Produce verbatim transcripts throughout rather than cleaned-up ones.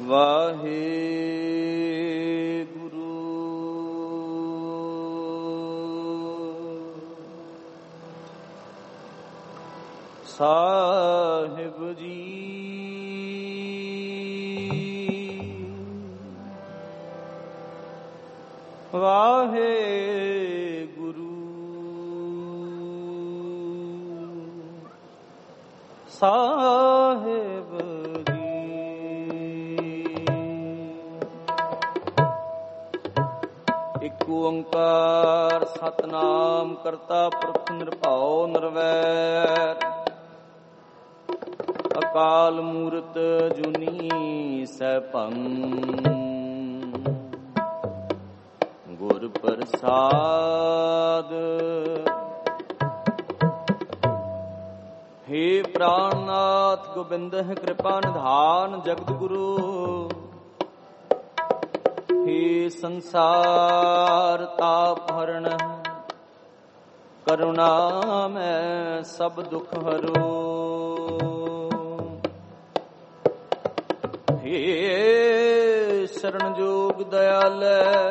ਵਾਹਿਗੁਰੂ ਸਾਹਿਬ ਜੀ। ਵਾਹਿਗੁਰੂ ਸਾਹਿਬ ਇਕ ਓੰਕਾਰ ਸਤਨਾਮ ਕਰਤਾ ਪੁਰਖ ਨਿਰਭਉ ਨਿਰਵੈਰ ਅਕਾਲ ਮੂਰਤ ਜੁਨੀ ਸੈਭੰ ਗੁਰ ਪ੍ਰਸਾਦ। हे प्राणनाथ गोबिंद कृपा निधान जगत गुरु। हे संसार ताप हरण करुणा में सब दुख हरो। हे शरण जोग दयाल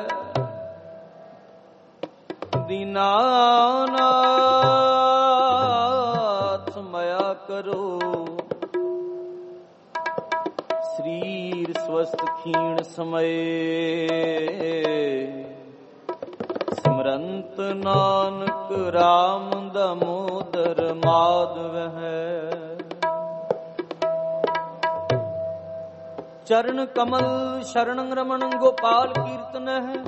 दीनानाथ मया करो। शरीर स्वस्थ क्षीण समय सिमरंत नानक राम दामोदर माधव है। चरण कमल शरण रमण गोपाल कीर्तन है।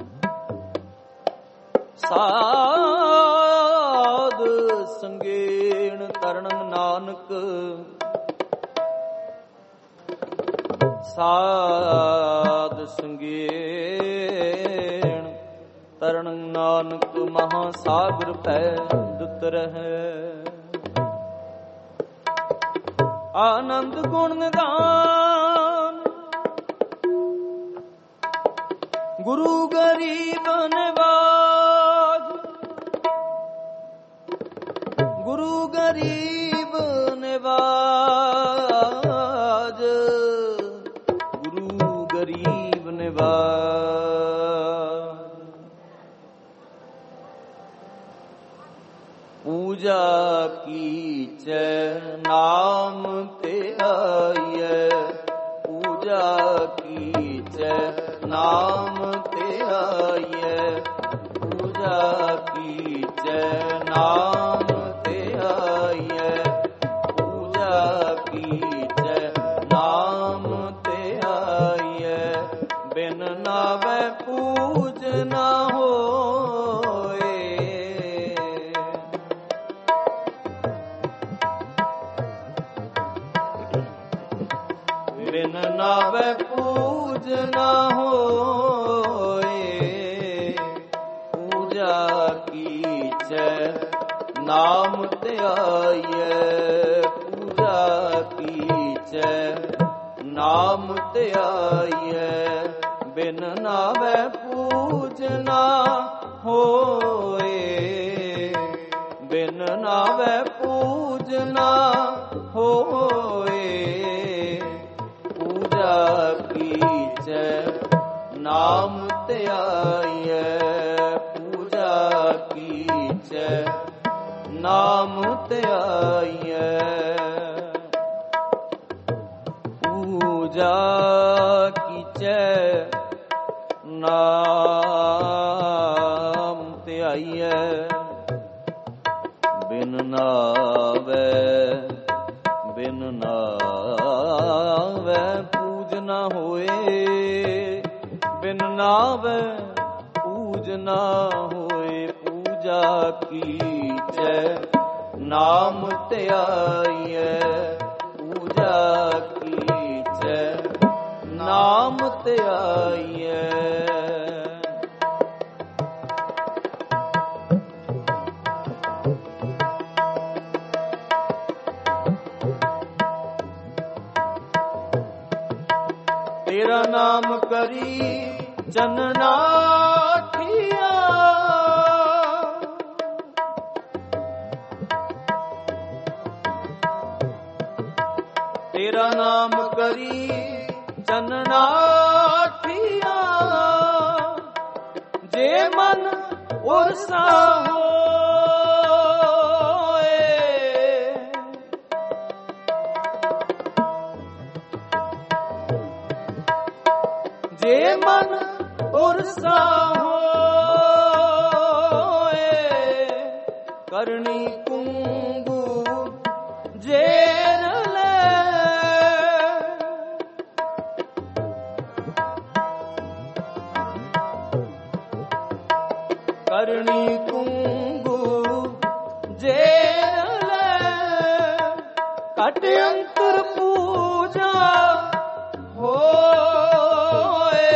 साध संगेण तरण नानक साध संगेण तरण नानक महासागर पै दुतर है। आनंद गुण निधान गुरु गरीब निवाज। गुरु गरीब निवाज गुरु गरीब निवाज। पूजा कीचै नाम ते आइए। पूजा कीचै नाम ते आइए। पूजा कीचै नाम ते आइए। पूजा कीचै नाम ते आइए। बिन नावै पूज ना होए। बिन नावै पूज ना होए। पूजा कीचै नाम ते आइए। पूजा कीचै नाम ते आइए। बिन नावै पूज ना होए। बिन नावै पूज ना होए। पूजा कीचै नाम ते आइए। पूजा कीचै नाम ते आइए। पूजा कीचै नाम ते आइए। बिन नावै बिन नावै पूज ना होए। बिन नावै पूज ना होए। पूजा कीचै नाम ते आइए। पूजा कीचै नाम ते आइए। तेरा नाम करी चननाठिया। तेरा नाम करी चननाठिया जे मन उर्सा होए, जे मन उर्सा होए, करनी कुंगू जेर ले, करनी कुंगू जेर ले, कट अंतर पूजा होए,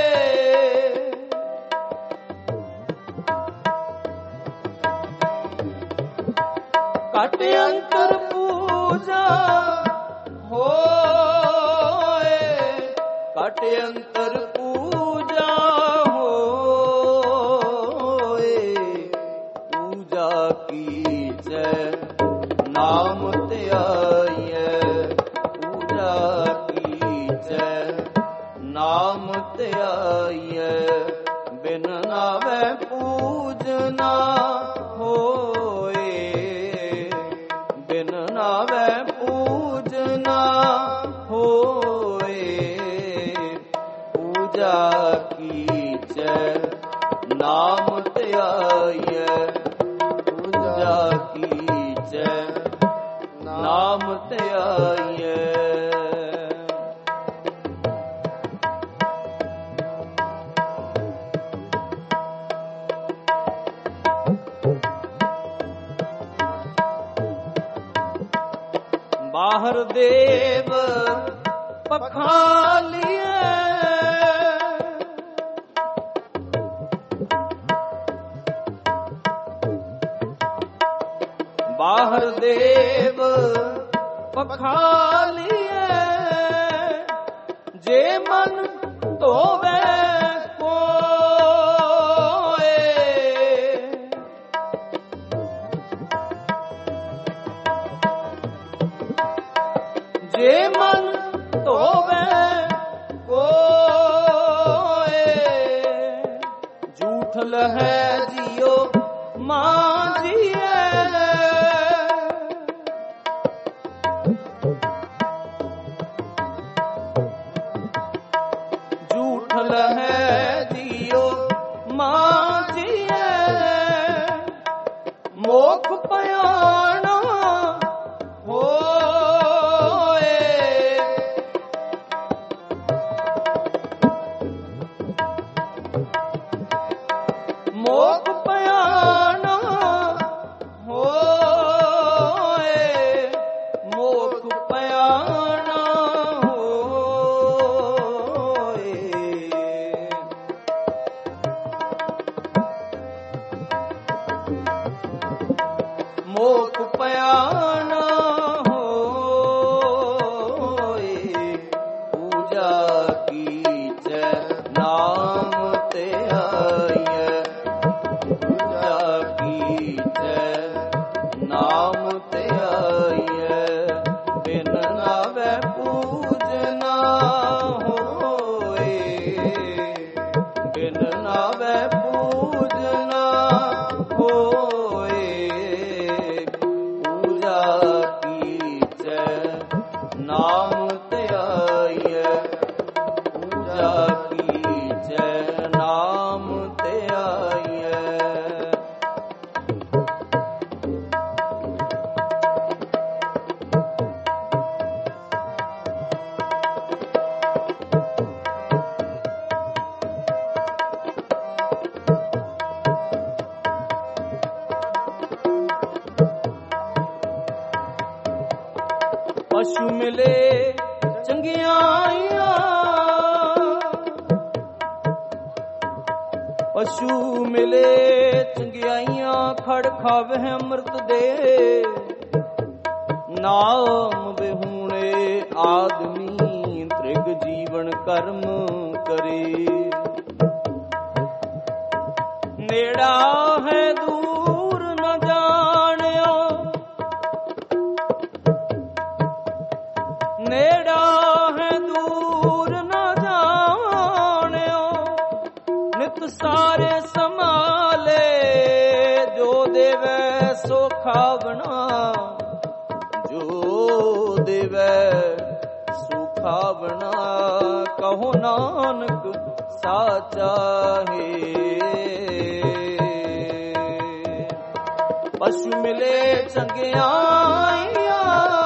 कट अंतर पूजा होए, कट अंतर पूजा होए, पूजा कीजै नाम त्याइयै, पूजा कीजै नाम त्याइयै, बिन नावै पूजना होए, बिन नावै पूजना होए, पूजा कीजै नाम त्याइयै, पूजा कीजै नाम त्याइयै। बाहर देव पखालिए, बाहर देव पखालिए, जे मन तोवे कोए, जे मन तोवे कोए, झूठ लहै जियो मांझिए, झूठ लहै जियो मांझिए, मोख पयाना होए, मोख पयाना होए, मोख पयाना होए, मोख पयाना होए, पूजा कीजै नाम त्याइयै, पूजा कीजै नाम त्याइयै, बिन नावै पूजना होए, बिन नावै पूजना होए, पूजा कीजै नाम त्याइयै, पूजा कीजै नाम त्याइयै। पशु मिले चंगियाइयां, पशु मिले चंगियाइयां, खड़ खावे अमृत दे, नाम बिहूणे आदमी त्रिग जीवन कर्म करे, नेड़ा है दूर न जानियो, नेड़ा है दूर न ਸਾਰੇ ਸੰਭਾਲੇ, ਜੋ ਦੇਵੈ ਸੋ ਖਾਵਣਾ, ਜੋ ਦੇਵੈ ਸੋ ਖਾਵਣਾ, ਕਹੋ ਨਾਨਕ ਸਾਚਾ ਹੈ। ਪਸ਼ੂ ਮਿਲੇ ਚੰਗਿਆਈਆਂ,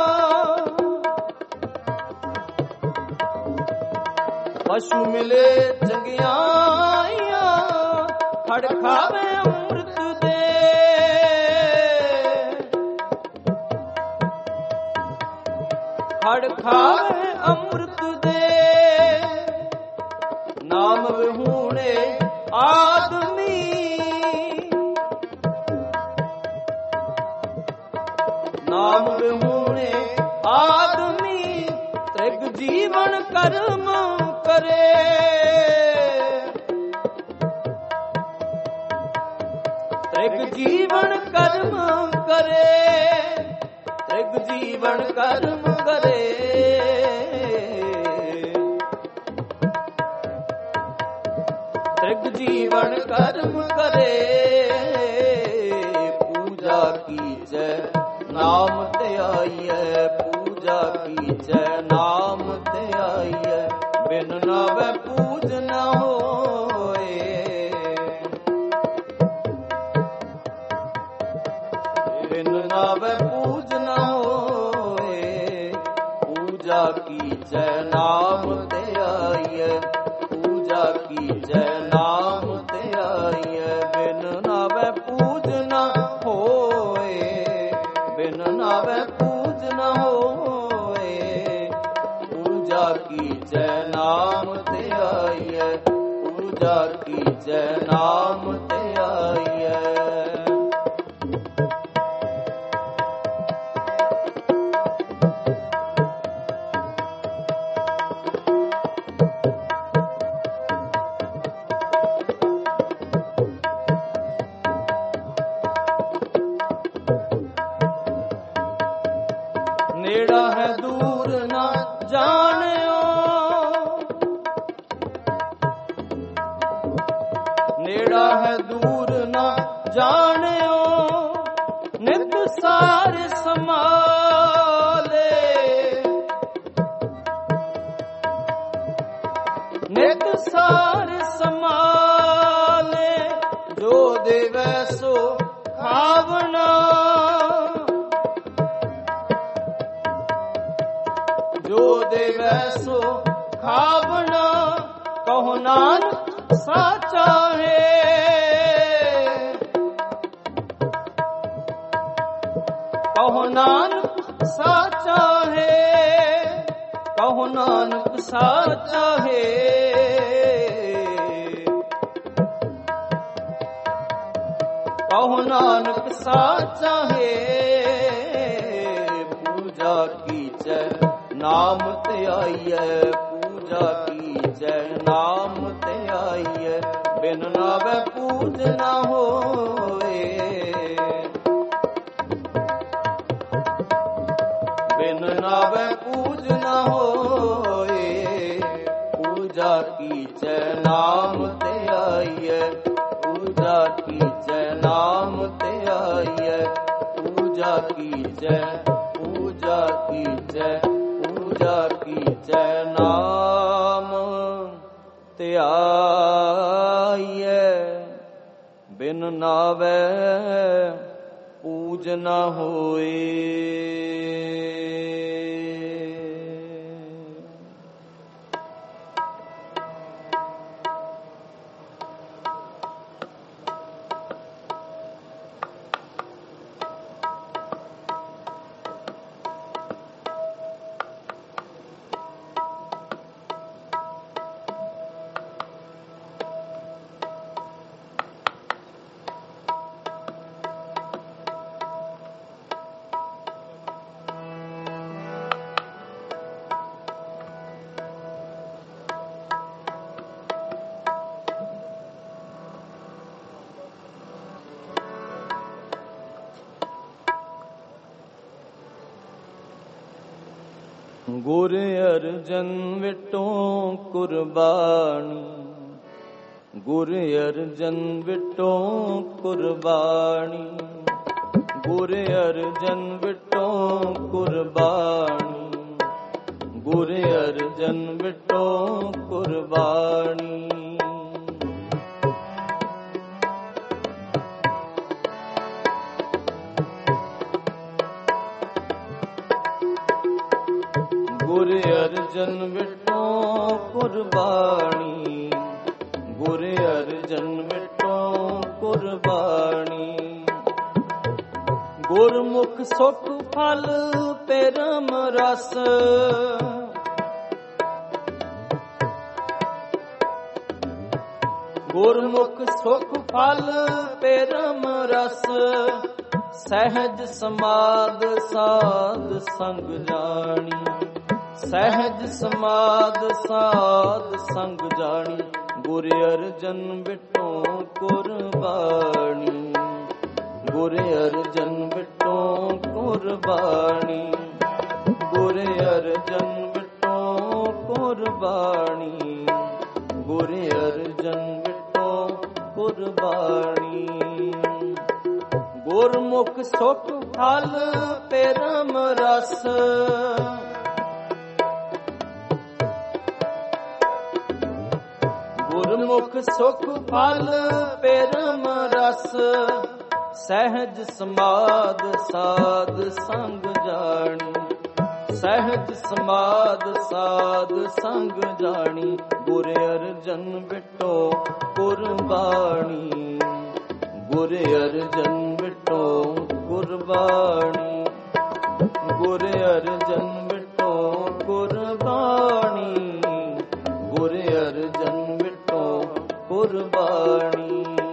ਪਸ਼ੂ ਮਿਲੇ ਚੰਗਿਆਈਆਂ, ਖੜ ਖਾਵੇ ਅੰਮ੍ਰਿਤ ਦੇ, ਖੜ ਖਾਵੇ ਅੰਮ੍ਰਿਤ ਦੇ। ਨਾਮ ਵਿਹੂਣੇ ਆਦਮੀ, ਨਾਮ ਵਿਹੂਣੇ ਆਦਮੀ, ਤ੍ਰਿਗ ਜੀਵਨ ਕਰਮ ਕਰੇ, ਤ੍ਰਿਗ ਜੀਵਨ ਕਰਮ ਕਰੇ, ਤ੍ਰਿਗ ਜੀਵਨ ਕਰਮ ਕਰੇ। ਤ੍ਰਿਗ ਜੀਵਨ ਕਰਮ ਕਰੇ, ਪੂਜਾ ਕੀਜੈ ਨਾਮ ਧਿਆਈਐ, ਪੂਜਾ ਕੀਜੈ ਨਾਮ ਧਿਆਈਐ, ਬਿਨ ਨਾਵੈ ਪੂਜ ਨ ਹੋਏ, ਬਿਨ ਨਾਵੈ ਪੂਜ ਨ ਹੋਏ। ਪੂਜਾ ਕੀਜੈ ਨਾਮ ਧਿਆਈਐ, ਪੂਜਾ ਕੀਜੈ ਨਾਮ ਧਿਆਈਐ, ਬਿਨ ਨਾਵੈ ਪੂਜ ਨ ਹੋਏ, ਬਿਨ ਨਾਵੈ ਪੂਜ ਨ ਹੋਏ। ਪੂਜਾ ਕੀਜੈ ਨਾਮ ਧਿਆਈਐ, ਪੂਜਾ ਕੀਜੈ ਨਾਮ ਧਿਆਈਐ। ਨੇੜਾ ਹੈ ਦੂਰ ਨਾ ਜਾਣਿਓ, ਨੇੜਾ ਹੈ ਦੂਰ ਨਾ ਜਾਣਿਓ, ਨਿਤ ਸਾਰੇ ਸੰਭਾਲੇ, ਨਿਤ ਸਾਰੇ ਸੰਭਾਲੇ, ਜੋ ਦੇਵੈ ਸੋ ਖਾਵਣਾ, ਜੋ ਦੇਵੈ ਸੋ ਖਾਵਣਾ, ਕਹੋ ਨਾਨਕ ਸਾਚਾ ਹੈ। ਕਹੋ ਨਾਨਕ ਸਾਚਾ ਹੈ, ਕਹੋ ਨਾਨਕ ਸਾਚਾ ਹੈ। ਕਹੋ ਨਾਨਕ ਸਾਚਾ ਹੈ। ਪੂਜਾ ਕੀਜੈ ਨਾਮ ਧਿਆਈਐ, ਪੂਜਾ ਕੀਜੈ ਨਾਮ ਧਿਆਈਐ, ਬਿਨ ਨਾਵੈ ਪੂਜ ਨ ਹੋਏ, ਬਿਨ ਨਾਵੈ ਪੂਜ ਨ ਹੋਏ। ਪੂਜਾ ਕੀਜੈ ਨਾਮ ਧਿਆਈਐ, ਪੂਜਾ ਕੀਜੈ ਨਾਮ ਧਿਆਈਐ, ਪੂਜਾ ਕੀਜੈ, ਪੂਜਾ ਕੀਜੈ, ਪੂਜਾ ਕੀਜੈ ਨਾਮ ਧਿਆਈਐ, ਬਿਨ ਨਾਵੈ ਪੂਜ ਨ ਹੋਏ। ਗੁਰ ਅਰਜਨ ਵਿਟੋ ਕੁਰਬਾਨੀ, ਗੁਰ ਅਰਜਨ ਵਿਟੋ ਕੁਰਬਾਨੀ, ਗੁਰ ਅਰਜਨ ਵਿਟੋ ਕੁਰਬਾਨੀ, ਗੁਰ ਅਰਜਨ ਵਿਟੋ ਕੁਰਬਾਨੀ। ਗੁਰ ਅਰਜਨ ਵਿਟੋ ਕੁਰਬਾਨੀ, ਗੁਰ ਅਰਜਨ ਵਿਟੋ ਕੁਰਬਾਨੀ। ਗੁਰਮੁਖ ਸੁਖ ਫਲ ਪਰਮ ਰਸ, ਗੁਰਮੁਖ ਸੁਖ ਫਲ ਪਰਮ ਰਸ। ਸਹਿਜ ਸਮਾਦ ਸਾਧ ਸੰਗ ਜਾਣੀ, ਸਹਿਜ ਸਮਾਦ ਸਾਧ ਸੰਗ ਜਾਣੀ। ਗੁਰ ਅਰਜਨ ਵਿਟੋ ਕੁਰਬਾਨੀ, ਗੁਰ ਅਰਜਨ ਵਿਟੋ ਕੁਰਬਾਨੀ, ਗੁਰ ਅਰਜਨ ਵਿਟੋ ਕੁਰਬਾਨੀ, ਗੁਰ ਅਰਜਨ ਵਿਟੋ ਕੁਰਬਾਨੀ। ਗੁਰਮੁਖ ਸੁਖ ਫਲ ਪਰਮ ਰਸ, ਗੁਰਮੁਖ ਸੁਖ ਫਲ ਪਰਮ ਰਸ। ਸਹਿਜ ਸਮਾਦ ਸਾਧ ਸੰਗ ਜਾਣੀ, ਸਹਿਜ ਸਮਾਦ ਸਾਧ ਸੰਗ ਜਾਣੀ। ਗੁਰ ਅਰਜਨ ਵਿਟੋ ਕੁਰਬਾਨੀ, ਗੁਰ ਅਰਜਨ ਵਿਟੋ ਕੁਰਬਾਨੀ, ਗੁਰ ਅਰਜਨ ਵਿਟੋ ਕੁਰਬਾਨੀ, ਗੁਰ ਅਰਜਨ ਵਿਟੋ ਕੁਰਬਾਨੀ।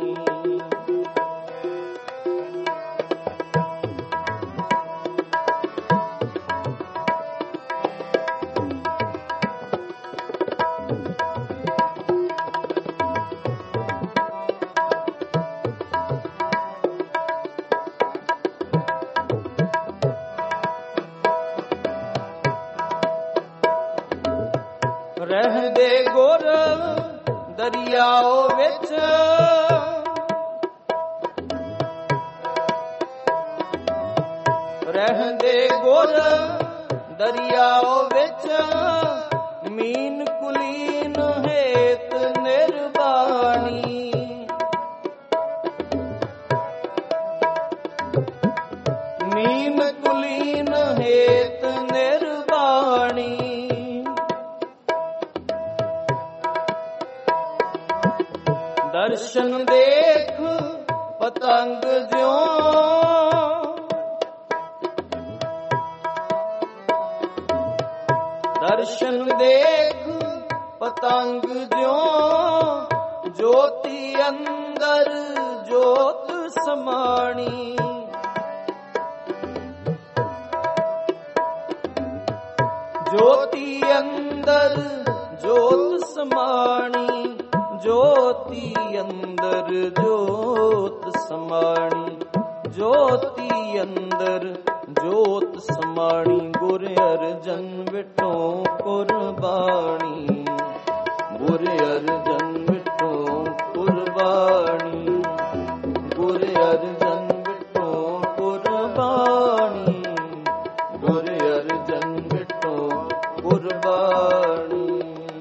ਰਹਿੰਦੇ ਗੁਰ ਦਰਿਆਓ ਵਿੱਚ, ਰਹਿੰਦੇ ਗੁਰ ਦਰਿਆਓ ਵਿੱਚ। ਮੀਨ ਕੁਲੀਨ ਹੇਤ ਨਿਰਵਾਣੀ, ਮੀਨ ਕੁਲੀਨ ਹੇਤ ਨਿਰਵਾਣੀ। ਦਰਸ਼ਨ ਦੇਖ ਪਤੰਗ ਜਿਉਂ, ਦਰਸ਼ਨ ਦੇਖ ਪਤੰਗ ਜਿਉਂ। ਜੋਤੀ ਅੰਦਰ ਜੋਤ ਸਮਾਣੀ, ਜੋਤੀ ਅੰਦਰ ਜੋਤ ਸਮਾਣੀ, ਜੋਤੀ ਅੰਦਰ ਜੋਤ ਸਮਾਣੀ, ਜੋਤੀ ਅੰਦਰ ਜੋਤ ਸਮਾਣੀ। ਗੁਰ ਅਰਜਨ ਵਿਟੋ ਕੁਰਬਾਨੀ, ਗੁਰ ਅਰਜਨ ਵਿਟੋ ਕੁਰਬਾਨੀ, ਗੁਰ ਅਰਜਨ ਵਿਟੋ ਕੁਰਬਾਨੀ, ਗੁਰ ਅਰਜਨ ਵਿਟੋ ਕੁਰਬਾਨੀ।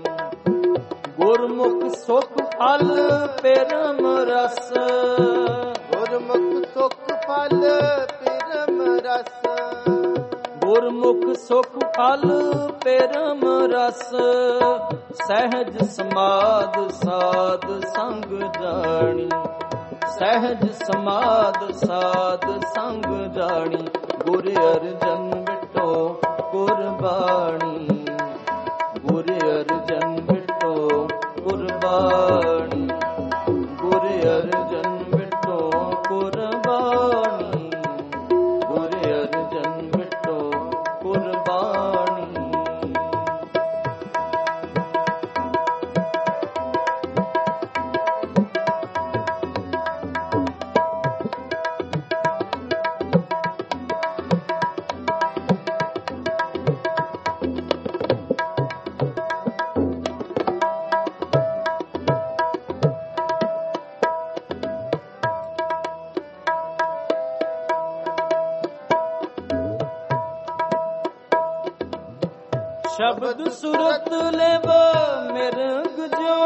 ਗੁਰਮੁਖ ਸੁਖ ਫਲ ਪਰਮ ਰਸ, ਗੁਰਮੁਖ ਸੁਖ ਫਲ ਪਰਮ ਰਸ। ਗੁਰਮੁਖ ਸੁਖ ਫਲ ਪਰਮ ਰਸ। ਸਹਿਜ ਸਮਾਦ ਸਾਧ ਸੰਗ ਜਾਣੀ, ਸਹਿਜ ਸਮਾਦ ਸਾਧ ਸੰਗ ਜਾਣੀ। ਗੁਰ ਅਰਜਨ ਵਿਟੋ ਕੁਰਬਾਨੀ, ਗੁਰ ਅਰਜਨ ਵਿਟੋ ਕੁਰਬਾਨੀ, ਗੁਰ ਅਰਜਨ ਵਿਟੋ ਕੁਰਬਾਨੀ, ਗੁਰ ਅਰਜਨ ਵਿਟੋ ਕੁਰਬਾਨੀ। ਸ਼ਬਦ ਸੁਰਤ ਲੈਵ ਮਿਰਗ ਜੋ,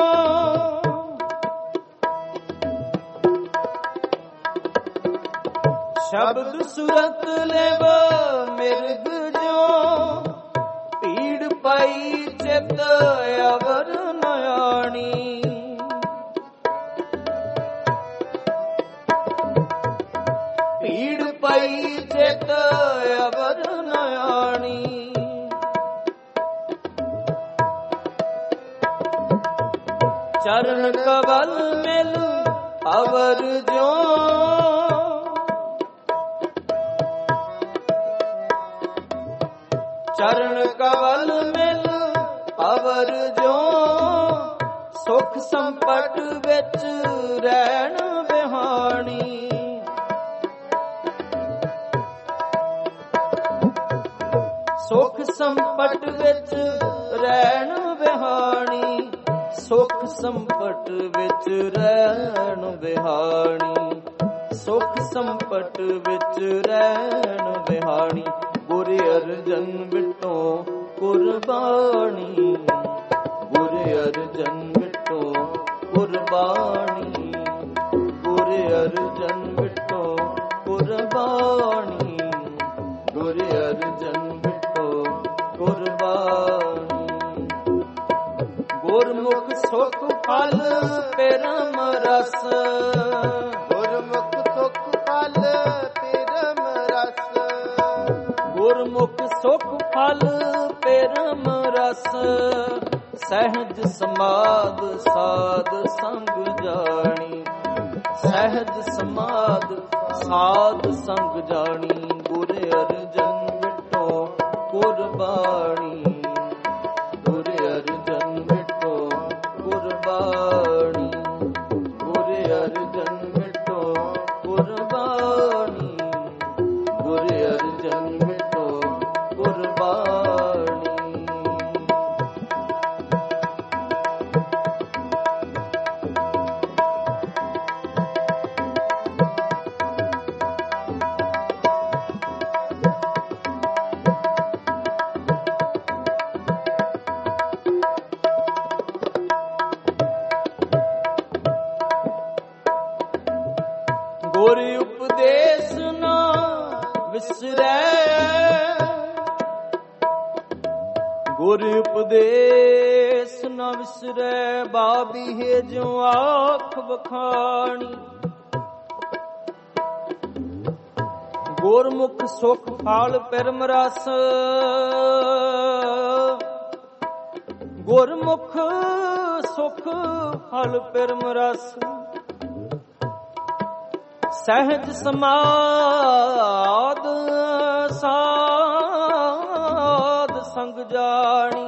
ਸ਼ਬਦ ਸੁਰਤ ਲੈਵ ਮਿਰਗ ਜੋ, ਭੀੜ ਪਾਈ ਚਿਤ ਅਵਰ ਨਯਾਣੀ। ਭੀੜ ਪਾਈ ਚਿਤ ਅਵਰ ਨਯਾਣੀ। ਚਰਨ ਕਵਲ ਮਿਲ ਅਵਰ ਜੋ, ਚਰਨ ਕਵਲ ਮਿਲ ਅਵਰ ਜੋ, ਸੁਖ ਸੰਪਟ ਵਿੱਚ ਰਹਿਣ ਬਿਹਾਣੀ। ਸੁਖ ਸੰਪਟ ਵਿੱਚ ਰਹਿਣ ਬਿਹਾਣੀ। ਸੁਖ ਸੰਪਟ ਵਿੱਚ ਰਹਿਣ ਬਿਹਾਣੀ। ਸੁਖ ਸੰਪਟ ਵਿੱਚ ਰਹਿਣ ਬਿਹਾਣੀ। ਗੁਰ ਅਰਜਨ ਬਿਟੋ ਕੁਰਬਾਨੀ। ਗੁਰ ਅਰਜਨ ਬਿਟੋ ਕੁਰਬਾਨੀ। ਗੁਰ ਅਰਜਨ ਬਿਟੋ ਕੁਰਬਾਨੀ। ਗੁਰ ਅਰਜਨ ਬਿਟੋ ਕੁਰਬਾਨੀ। ਗੁਰਮੁਖ ਸੁਖ ਫਲ ਪਰਮ ਰਸ। ਗੁਰਮੁਖ ਸੁਖ ਫਲ ਪਰਮ ਰਸ। ਗੁਰਮੁਖ ਸੁਖ ਫਲ ਪਰਮ ਰਸ। ਸਹਿਜ ਸਮਾਦ ਸਾਧ ਸੰਗ ਜਾਣੀ। ਸਹਿਜ ਸਮਾਦ ਸਾਧ ਸੰਗ ਜਾਣੀ। ਗੁਰ ਅਰਜਨ ਬਿਟੋ ਕੁਰਬਾਨੀ। ਗੁਰ ਅਰਜਨ ਬਿਟੋ ਕੁਰਬਾਨੀ। ਗੁਰ ਅਰਜਨ ਬਿਟੋ ਕੁਰਬਾਨੀ। ਗੁਰ ਅਰਜਨ ਬਿਟੋ ਕੁਰਬਾਨੀ। ਗੁਰ ਉਪਦੇਸ਼ ਨਾ ਵਿਸਰੈ। ਗੁਰ ਉਪਦੇਸ਼ ਨਾ ਵਿਸਰੈ। ਬਾਬੀ ਹੈ ਜੋ ਆਖ ਬਖਾਣੀ। ਗੁਰਮੁਖ ਸੁਖ ਫਲ ਪਰਮ ਰਸ। ਗੁਰਮੁਖ ਸੁਖ ਫਲ ਪਰਮ ਰਸ। ਸਹਿਜ ਸਮਾਦ ਸਾਧ ਸੰਗ ਜਾਣੀ।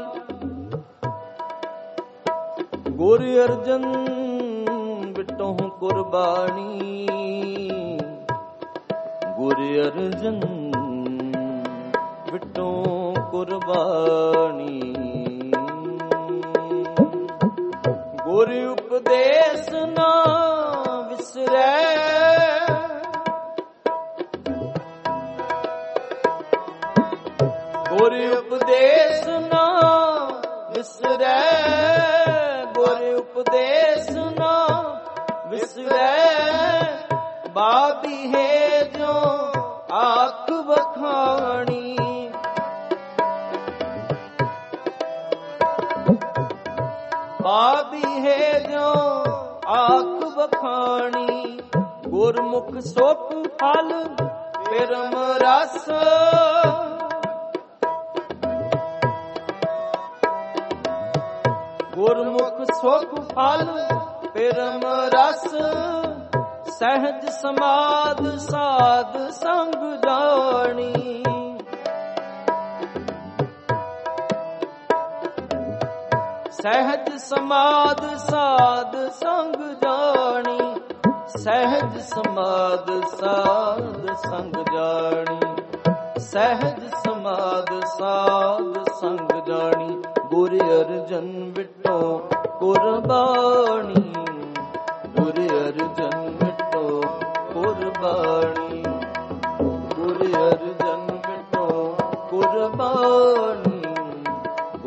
ਗੁਰ ਅਰਜਨ ਬਿਟੋ ਕੁਰਬਾਨੀ। ਗੁਰ ਅਰਜਨ ਬਿਟੋ ਕੁਰਬਾਨੀ। ਗੁਰ ਉਪਦੇਸ਼ ਨਾ ਵਿਸਰੈ। ਗੁਰ ਉਪਦੇਸ਼ ਨਾ ਵਿਸਰੈ। ਗੁਰ ਉਪਦੇਸ਼ ਨਾ ਵਿਸਰੈ। ਬਾਬੀ ਹੈ ਜੋ ਆਖ ਬਖਾਣੀ। ਬਾਬੀ ਹੈ ਜੋ ਆਖ ਬਖਾਣੀ। ਗੁਰਮੁਖ ਸੁਖ ਫਲ ਪਰਮ ਰਸ। ਗੁਰਮੁਖ ਸੁਖ ਫਲ ਪਰਮ ਰਸ। ਸਹਿਜ ਸਮਾਦ ਸਾਧ ਸੰਗ ਜਾਣੀ। ਸਹਿਜ ਸਮਾਦ ਸਾਧ ਸੰਗ ਜਾਣੀ। ਸਹਿਜ ਸਮਾਦ ਸਾਧ ਸੰਗ ਜਾਣੀ। ਸਹਿਜ ਸਮਾਦ ਸਾਧ ਸੰਗ ਜਾਣੀ। ਗੁਰ ਅਰਜਨ ਬਿਟੋ ਕੁਰਬਾਨੀ। ਗੁਰ ਅਰਜਨ ਬਿਟੋ ਕੁਰਬਾਨੀ। ਗੁਰ ਅਰਜਨ ਬਿਟੋ ਕੁਰਬਾਨੀ।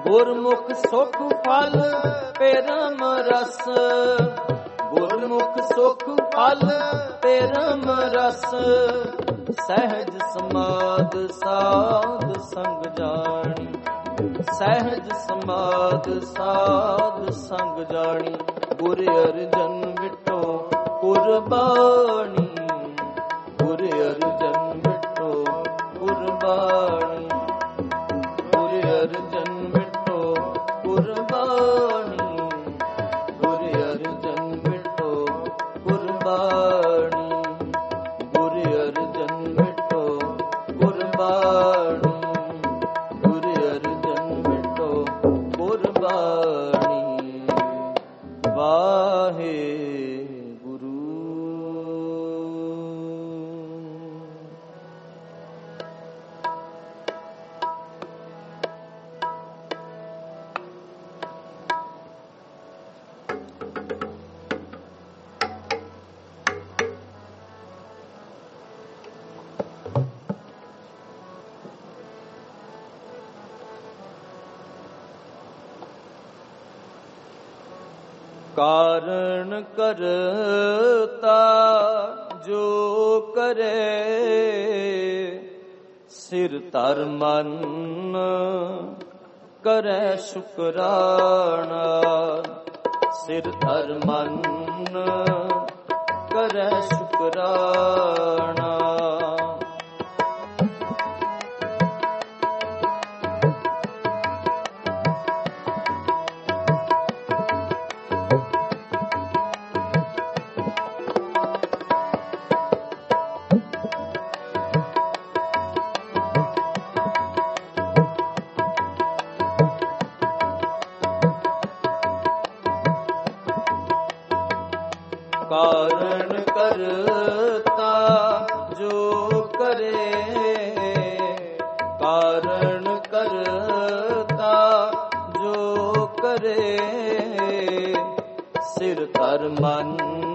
ਗੁਰਮੁਖ ਸੁਖ ਫਲ ਪਰਮ ਰਸ, ਗੁਰਮੁਖ ਸੁਖ ਫਲ ਪਰਮ ਰਸ, ਸਹਿਜ ਸਮਾਦ ਸਾਧ ਸੰਗ ਜਾਣੀ, ਸਹਿਜ ਸਮਾਦ ਸਾਧ ਸੰਗ ਜਾਣੀ, ਗੁਰ ਅਰਜਨ ਵਿਟੋ ਕੁਰਬਾਨੀ, ਗੁਰ ਅਰਜਨ ਵਿਟੋ ਕੁਰਬਾਨੀ, ਗੁਰ ਅਰਜਨ ਵਿਟੋ ਕੁਰਬਾਨੀ, ਗੁਰ ਅਰਜਨ ਵਿਟੋ ਕੁਰਬਾਨੀ, ਗੁਰ ਅਰਜਨ ਵਿਟੋ ਕੁਰਬਾਨੀ, ਗੁਰ ਅਰਜਨ ਵਿਟੋ ਕੁਰਬਾਨੀ। ਵਾਹਿਗੁਰੂ। ਕਾਰਣ ਕਰਤਾ ਜੋ ਕਰੇ, ਸਿਰ ਧਰ ਮਨ ਕਰੈ ਸ਼ੁਕਰਾਣਾ, ਸਿਰ ਧਰ ਮਨ ਕਰੈ ਸ਼ੁਕਰਾਣਾ। ਕਾਰਣ ਕਰਤਾ ਜੋ ਕਰੇ, ਕਾਰਣ ਕਰਤਾ ਜੋ ਕਰੇ, ਸਿਰ ਧਰ ਮਨ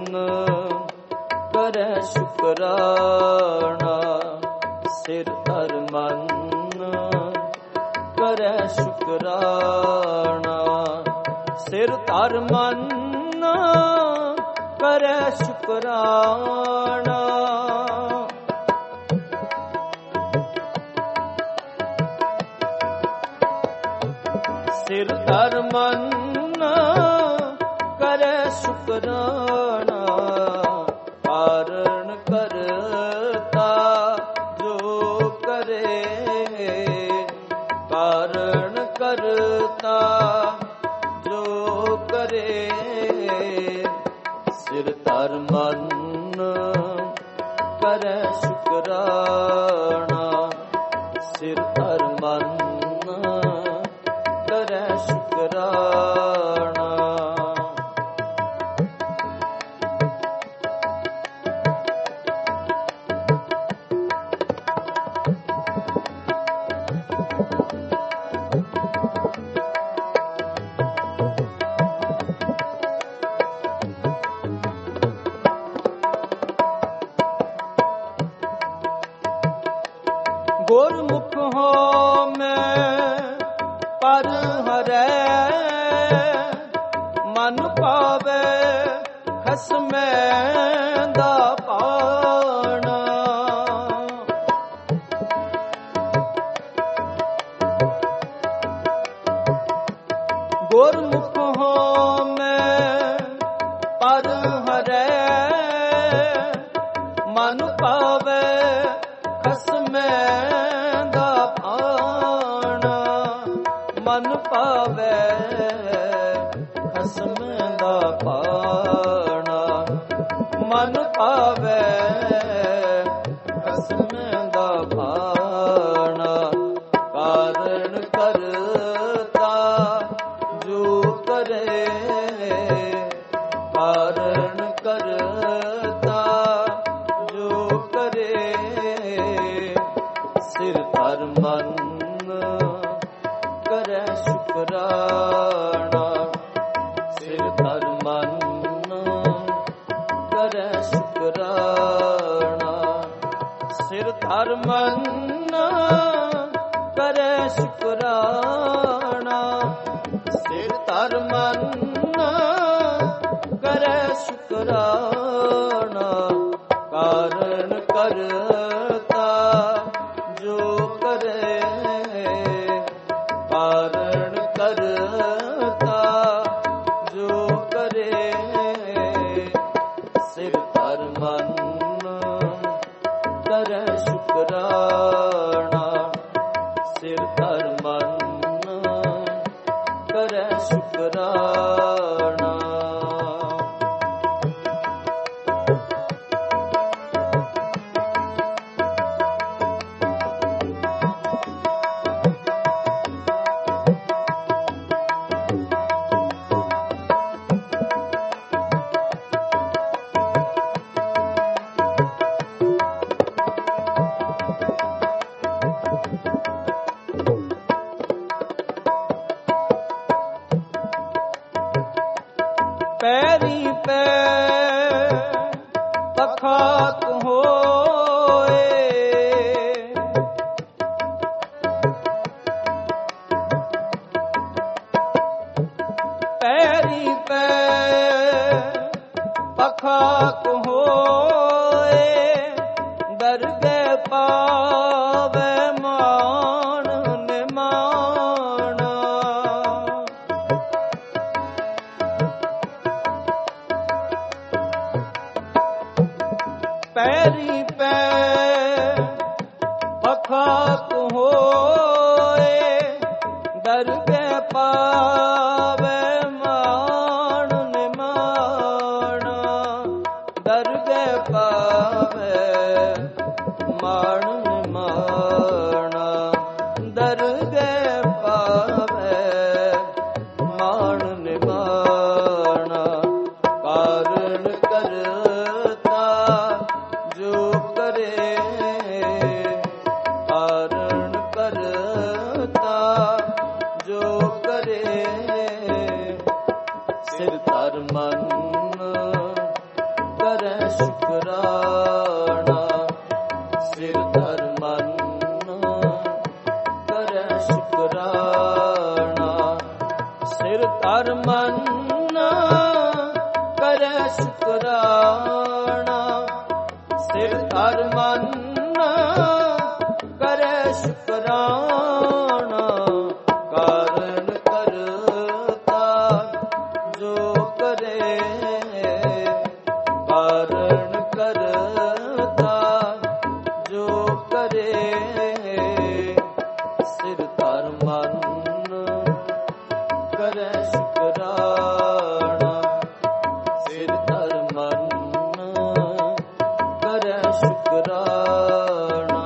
ਕਰੈ ਸ਼ੁਕਰਾਣਾ, ਸਿਰ ਧਰ ਮਨ ਕਰੈ ਸ਼ੁਕਰਾਣਾ, ਸਿਰ ਧਰ ਮਨ ਕਰੈ ਸ਼ੁਕਰਾਣਾ। ਸਿਰ ਧਰ ਮਨ ਕਰੈ ਸ਼ੁਕਰਾਣਾ, ਕਾਰਣ ਕਰਤਾ ਜੋ ਕਰੇ, ਕਾਰਣ ਕਰਤਾ ਜੋ ਕਰੇ, ਸਿਰ ਧਰ ਮਨ ਕਰੈ ਸ਼ੁਕਰਾਣਾ, ਸਿਰ ਧਰ ਮਨ ਕਰੈ ਸ਼ੁਕਰਾਣਾ। ਗੁਰਮੁਖ ਹੋ ਮੈਂ ਪਰ ਹਰੈ, ਮਨ ਪਾਵੇ ਖਸਮੈ ਦਾ ਪਾਣਾ, ਗੁਰਮੁਖ ਹੋ ਮੈਂ ਪਰ ਹਰੈ, ਮਨ ਪਾਵੇ ਖਸਮੈ ਦਾ ਪਾਣਾ, ਮਨ ਪਾਵੇ ਖਸਮੈ ਦਾ ਪਾਣਾ, ਮਨ ਪਾਵੇ ਖਸਮੈ ਦਾ ਪਾਣਾ। ਕਾਰਣ ਕਰਤਾ ਜੋ ਕਰੇ, ਕਾਰਣ ਕਰਤਾ ਜੋ ਕਰੇ, ਸਿਰ ਧਰ ਮਨ ਕਰੈ ਸ਼ੁਕਰਾਣਾ, ਸਿਰ ਧਰ ਮਨ ਕਰੈ ਸ਼ੁਕਰਾਣਾ, ਸਿਰ ਧਰ ਮਨ ਕਰੈ ਸ਼ੁਕਰਾਣਾ। ਧਰ ਮਨ ਕਰੈ ਸ਼ੁਕਰਾਨਾ, ਕਾਰਨ ਕਰਤਾ ਜੋ ਕਰੇ, ਕਾਰਨ ਕਰਤਾ ਜੋ ਕਰੇ, ਸਿਰ ਧਰ ਮਨ ਕਰੈ ਸ਼ੁਕਰਾਨਾ, ਸਿਰ ਧਰ ਮਨ ਕਰੈ ਸ਼ੁਕਰਾਨਾ। ਪੈਰੀ ਪੈ ਪਖਾਕ ਹੋਏ, ਪੈਰੀ ਪੈ ਪਖਾਕ ਹੋਏ, ਦਰਗਹਿ ਪਾਵੈ ਮਾਣ ਨਿਮਾਣਾ, ਪੈਰੀ ਪੈ ਪਖਾਕ ਹੋਏ, ਦਰਗਹਿ ਪਾਵੈ ਮਾਣ ਨਿਮਾਣਾ, ਦਰਗਹਿ ਪਾਵੈ ਮਾਣ ਨਿਮਾਣਾ, ਦਰਗਹਿ ਪਾਵੈ ਮਾਣ ਨਿਮਾਣਾ, ਕਾਰਨ ਕਰਤਾ ਜੋ ਕਰੇ, ਕਾਰਨ ਕਰਤਾ ਜੋ ਕਰੇ, ਸਿਰ ਧਰ ਮਨ ਕਰੈ ਸ਼ੁਕਰਾਨਾ, ਸਿਰ ਧਰ ਮਨ ਕਰੈ ਸ਼ੁਕਰਾਨਾ, ਸਿਰ ਧਰ ਮਨ ਕਰੈ ਸ਼ੁਕਰਾਨਾ, ਸਿਰ ਧਰ ਮਨ ਕਰੈ ਸ਼ੁਕਰਾਨਾ, ਕਾਰਨ ਕਰਤਾ ਜੋ ਕਰੇ, ਕਾਰਨ ਕਰਤਾ ਜੋ ਕਰੇ, ਸਿਰ ਧਰ ਮਨ ਕਰੈ ਸ਼ੁਕਰਾਨਾ, ਸਿਰ ਧਰ ਮਨ ਕਰੈ ਸ਼ੁਕਰਾਨਾ।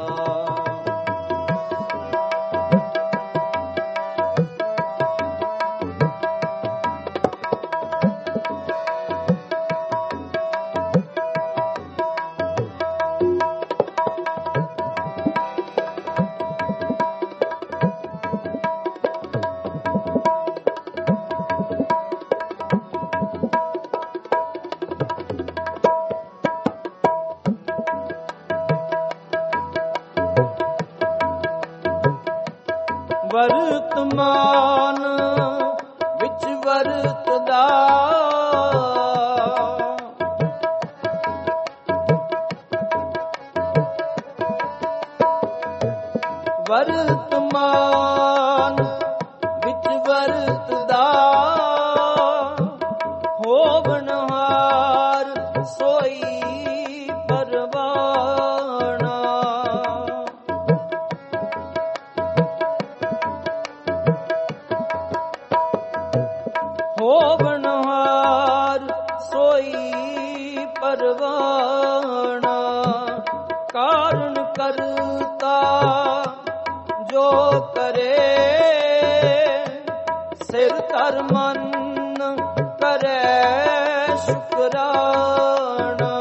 ਵਰਤਮਾਨ ਵਿੱਚ ਵਰਤਦਾ, ਵਰਤਮਾਨ ਵਿੱਚ ਵਰਤਦਾ, ਹੋਵਨਹਾਰ ਸੋਈ ਪਰਵਾਣਾ, ਹੋਵਨਹਾਰ ਸੋਈ ਪਰਵਾਣਾ, ਕਾਰਨ ਕਰਤਾ ਜੋ ਕਰੇ, ਸਿਰ ਧਰ ਮਨ ਕਰੈ ਸ਼ੁਕਰਾਨਾ,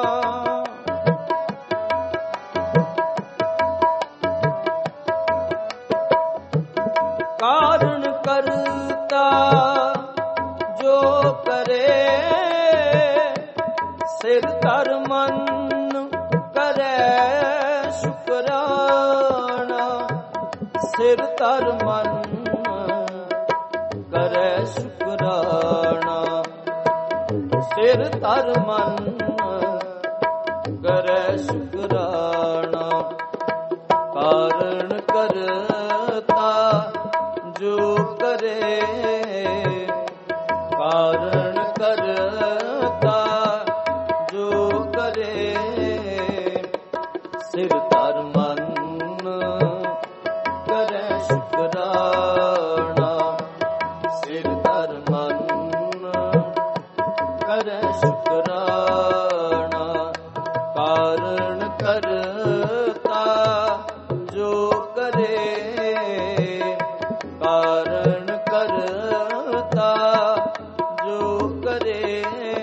ਕਾਰਨ ਕਰਤਾ ਜੋ ਕਰੇ, ਸਿਰ ਧਰ ਮਨ ਕਰੈ ਸ਼ੁਕਰਾਨਾ, ਸਿਰ ਧਰ ਮਨ ਕਰੈ ਸਿਰ ਧਰ ਮਨ ਕਰੈ ਸ਼ੁਕਰਾਣਾ। ਕਾਰਣ ਕਰਤਾ ਜੋ ਕਰੇ, ਕਾਰਣ ਕਰਤਾ ਜੋ ਕਰੇ। ਸਿਰ ਧਰ ਮਨ ਕਰੈ ਸ਼ੁਕਰਾਣਾ। ਸਿਰ ਧਰ ਮਨ ਕਰੈ ਸ਼ੁਕਰਾਣਾ। ਕਾਰਣ ਕਰਤਾ ਜੋ ਕਰੇ, ਕਾਰਣ ਕਰਤਾ ਜੋ ਕਰੇ।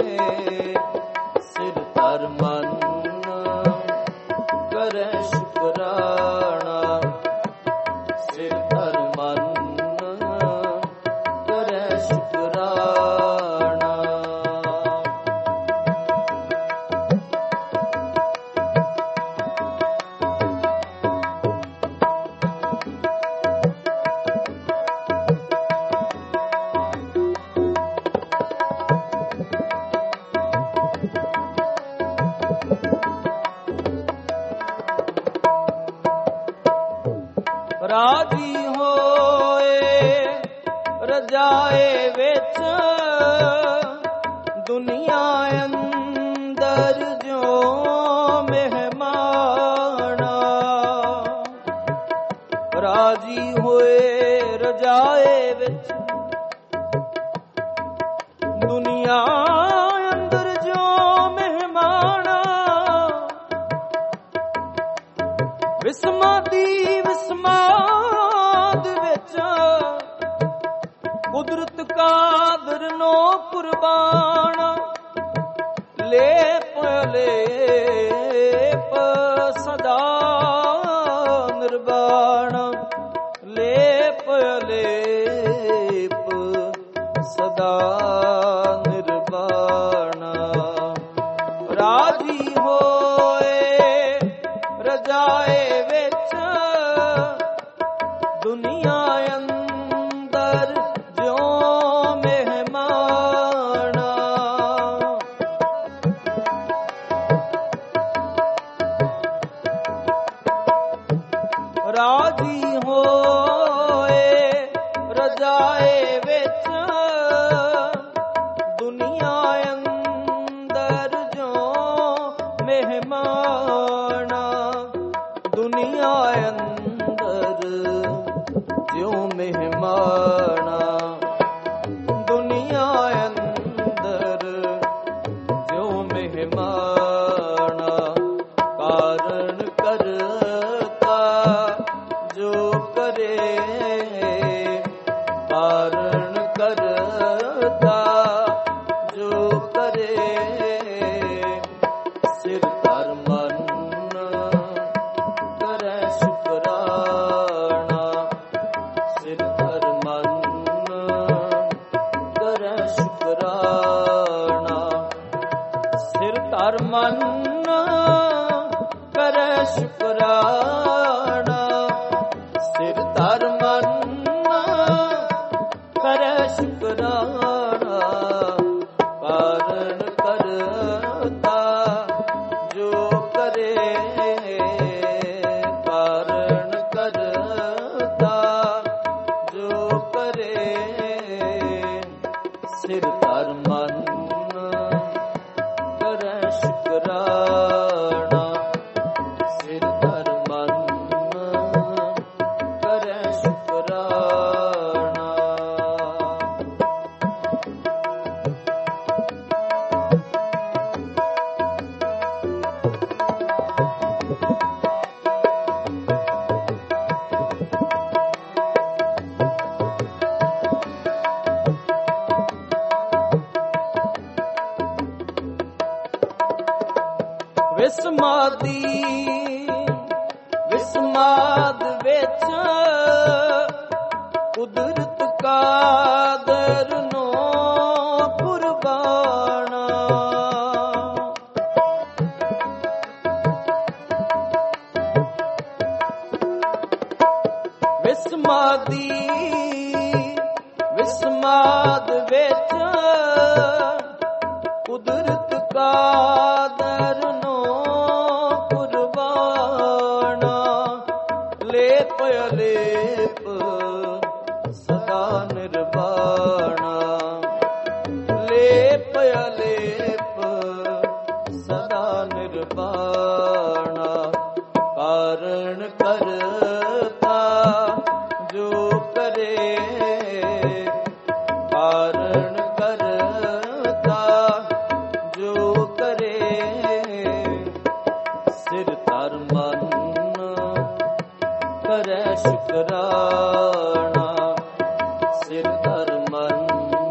ਸਿਰ ਧਰ ਮਨ ਕਰੈ ਸ਼ੁਕਰਾਣਾ। ਸਿਰ ਧਰ ਮਨ ਕਰੈ ਸ਼ੁਕਰਾਣਾ। ਰਾਜੀ ਹੋਏ ਰਜਾਏ ਵਿੱਚ ਦੁਨੀਆ ਅੰਦਰ ਜੋ ਮਹਿਮਾਨਾ। ਰਾਜੀ ਹੋਏ ਰਜਾਏ ਵਿੱਚ ਦੁਨੀਆ ਅੰਦਰ ਜੋ ਮਹਿਮਾਨਾ। ਵਿਸਮਾਦੀ ਵਿਸਮਾਦ ਵਿੱਚ ਕੁਦਰਤ ਕਾਦਰ ਨੋ ਕੁਰਬਾਨ। ਲੇਪ ਲੇਪ ਸਦਾ ਨਿਰਵਾਣ। ਲੇਪ ਲੇਪ ਸਦਾ ਨਿਰਵਾਣ। ਰਾਜੀ ਹੋਏ ਰਜਾਏ ਵਿੱਚ ਦੁਨੀਆ ਅੰਦਰ ਜੋ ਮਹਿਮਾਨਾ। ਰਾਜੀ ਹੋਏ ਰਜਾਏ ਵਿੱਚ ਦੁਨੀਆ ਅੰਦਰ ਜੋ ਮਹਿਮਾਨਾ। ਦੁਨੀਆ ਅੰਦਰ ਜੋ ਮਹਿਮਾਨਾ। ਦੁਨੀਆ ਅੰਦਰ ਜੋ ਮਹਿਮਾਨਾ। ਕਾਰਣ ਕਰਤਾ ਜੋ ਕਰੇ, ਕਾਰਣ ਕਰਤਾ ਜੋ ਕਰੇ। ਸਿਰ ਧਰ ਮਨ ਕਰੈ ਸ਼ੁਕਰਾਣਾ। ਸਿਰ ਧਰ ਮਨ ਕਰੈ ਸ਼ੁਕਰਾਣਾ। ਸਿਰ ਧਰ ਮਨ ਕਰੈ ਸ਼ੁਕਰਾਣਾ। ਸਿਰ ਧਰ ਮਨ ਕਰੈ ਸ਼ੁਕਰਾਣਾ। ਕਾਰਣ ਕਰਤਾ ਜੋ ਕਰੇ, ਕਾਰਣ ਕਰਤਾ ਜੋ ਕਰੇ। ਸਿਰ ਧਰ ਮਨ ਕਰੈ ਸ਼ੁਕਰਾਣਾ। ਸਿਰ ਧਰ ਮਨ ਕਰੈ ਸ਼ੁਕਰਾਣਾ। ਵਿਸਮਾਦੀ ਵਿਸਮਾਦ ਵਿੱਚ ਕੁਦਰਤ ਕਾਦਰ ਨੋ ਕੁਰਬਾਨਾ। ਵਿਸਮਾਦੀ ਵਿਸਮਾਦ ਵਿੱਚ ਕੁਦਰਤ ਨਿਰਵਾਣਾ। ਲੇਪ ਅਲੇਪ ਸਦਾ ਨਿਰਵਾਣਾ। ਕਾਰਣ ਕਰਤਾ ਜੋ ਕਰੇ, ਕਾਰਣ ਕਰਤਾ ਜੋ ਕਰੇ। ਸਿਰ ਧਰ ਮਨ ਕਰੈ ਸ਼ੁਕਰਾਣਾ। ਸਿਰ ਧਰ ਮਨ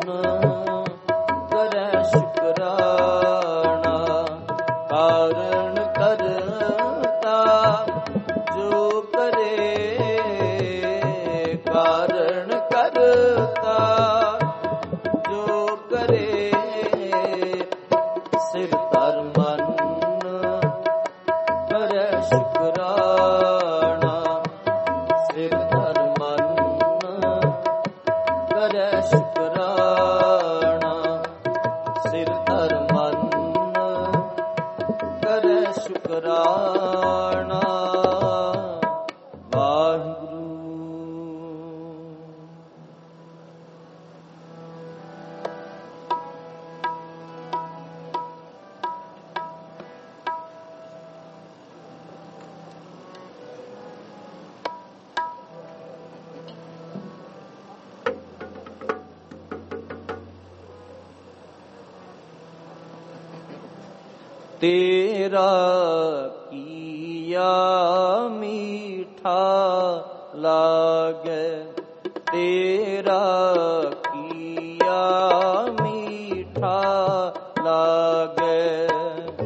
ਕਰੈ ਸ਼ੁਕਰਾਣਾ। ਕਾਰਣ ਕਰਤਾ ਜੋ ਕਰੇ, ਕਾਰਣ ਕਰਤਾ ਜੋ ਕਰੇ। ਸਿਰ ਧਰ ਮਨ ਕਰੈ ਸ਼ੁਕਰਾਣਾ। ਸਿਰ ਧਰ ਮਨ ਕਰੈ ਸ਼ੁਕਰਾਣਾ। ਸਿਰ ਧਰ ਮਨ ਕਰੈ ਸ਼ੁਕਰਾਣਾ। ਵਾਹਿਗੁਰੂ। ਤੇਰਾ ਕੀਆ ਮੀਠਾ ਲਾਗੈ। ਤੇਰਾ ਕੀਆ ਮੀਠਾ ਲਾਗੈ।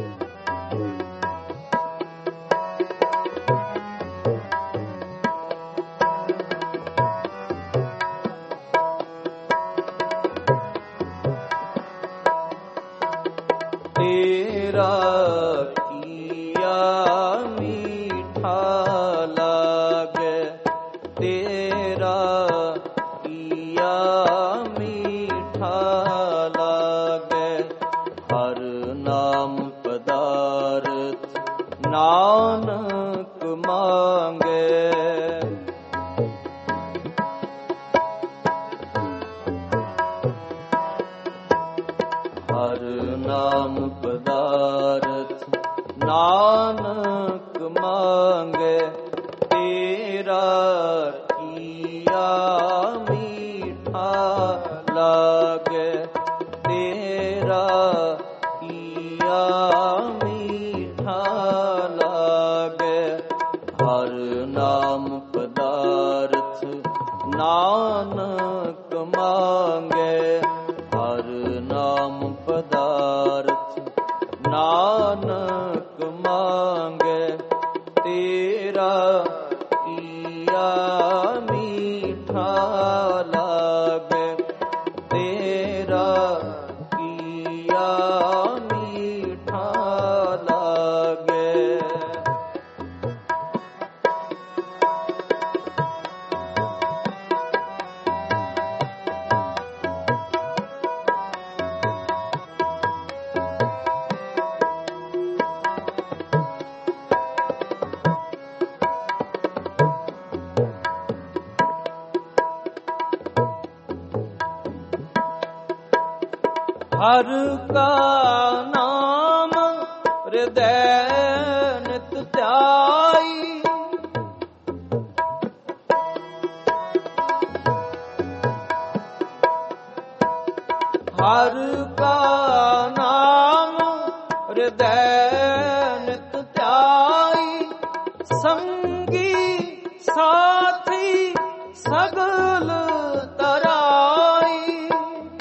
ਤੇਰਾ ਕੀਆ ਮੀਠਾ ਲਾਗੈ। ਤੇਰਾ ਕੀਆ ਮੀਠਾ ਲਾਗੈ। ਹਰ ਨਾਮ ਪਦਾਰਥ ਨਾਨਕ ਮਾਂਗੈ। ਹਰ ਨਾਮ ਪਦਾਰਥ ਨਾਨਕ ਮਾਂਗੈ। ਤੇਰਾ ਕੀਆ ਮੀਠਾ ਲਾਗੈ। ਤੇਰਾ ਕੀਆ ਮੀਠਾ ਲਾਗੈ। ਹਰ ਨਾਮ ਪਦਾਰਥ ਨਾਨਕ ਮਾਂਗੈ। ਹਰ ਨਾਮ ਪਦਾਰਥ ਨਾਨਕ ਮਾਂਗੈ। ਤੇਰਾ ਕੀਆ ਮੀਠਾ ਲਾਗੈ। ਤੇਰਾ ਕੀਆ ਮੀਠਾ ਲਾਗੈ। ਹਰ ਕਾ ਨਾਮ ਹਿਰਦੈ ਨਿਤ ਧਿਆਈ। ਹਰ ਕਾ ਨਾਮ ਹਿਰਦੈ ਨਿਤ ਧਿਆਈ। ਸੰਗੀ ਸਾਥੀ ਸਗਲ ਤਰਾਈ।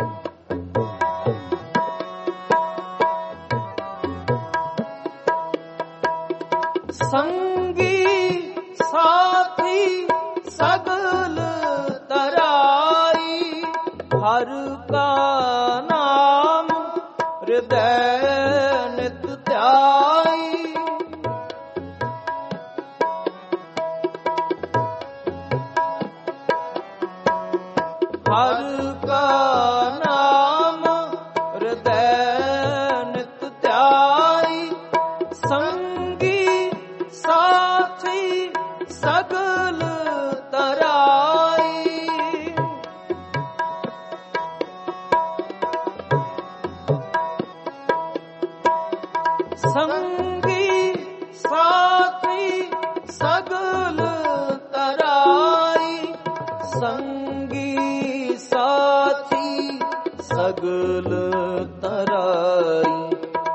ਸੰਗੀ ਸਾਥੀ ਸਗਲ ਤਰਾਈ। ਹਰ ਕਾ ਨਾਮ ਹਿਰਦੈ ਨਿਤ ਧਿਆਈ। ਹਰ ਕਾ ਨਾਮ ਹਿਰਦੈ ਨਿਤ ਧਿਆਈ। ਸੰਗੀ ਸਾਥੀ ਸਗਲ ਤਰਾਈ। ਸਗਲ ਤਰਾਈ,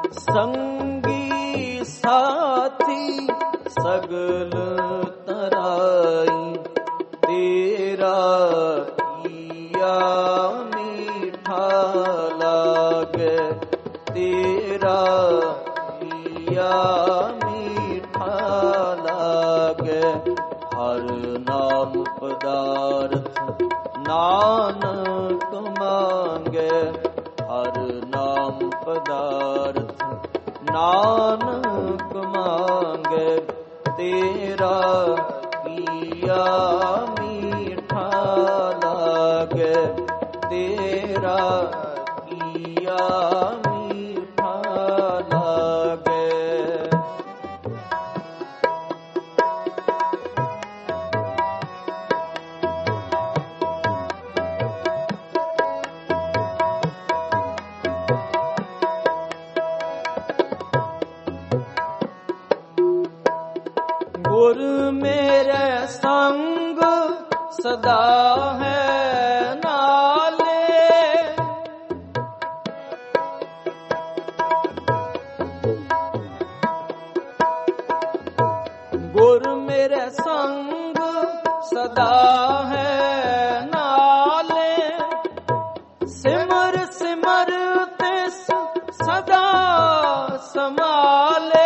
ਸੰਗੀ ਸਾਥੀ ਸਗਲ ਤਰਾਈ, ਤੇਰਾ ਕੀਆ ਮੀਠਾ ਲਾਗੇ, ਤੇਰਾ ਕੀਆ ਮੀਠਾ ਲਾਗੇ। ਹਰ ਨਾਮ ਪਦਾਰਥ ਨਾਨਕ ਮੰਗੇ, ਹਰ ਨਾਮ ਪਦਾਰਥ ਨਾਨਕ ਮੰਗੇ, ਤੇਰਾ ਕੀਆ ਮੀਠਾ ਲਾਗੇ, ਤੇਰਾ ਕੀਆ ਮੀਠਾ ਲਾਗੇ। ਗੁਰ ਮੇਰੇ ਸੰਗ ਸਦਾ ਹੈ ਨਾਲੇ, ਗੁਰ ਮੇਰੇ ਸੰਗ ਸਦਾ ਹੈ ਨਾਲੇ, ਸਿਮਰ ਸਿਮਰ ਤਿਸ ਸਦਾ ਸਮਾਲੇ।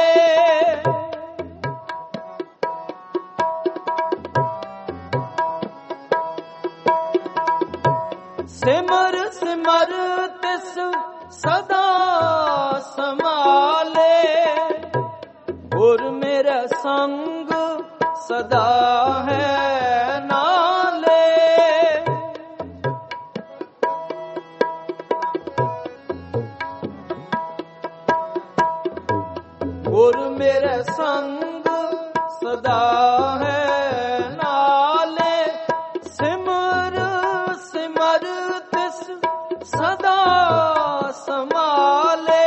ਸਿਮਰ ਸਿਮਰ ਤਿਸ ਸਦਾ ਸਮਾਲੇ, ਗੁਰ ਮੇਰਾ ਸੰਗ ਸਦਾ ਹੈ ਨਾਲੇ। ਗੁਰ ਮੇਰਾ ਸੰਗ ਸਦਾ ਹੈ ਨਾਲੇ, ਸਿਮਰ ਸਿਮਰ ਤਿਸ ਸਦਾ ਸਮਾਲੇ।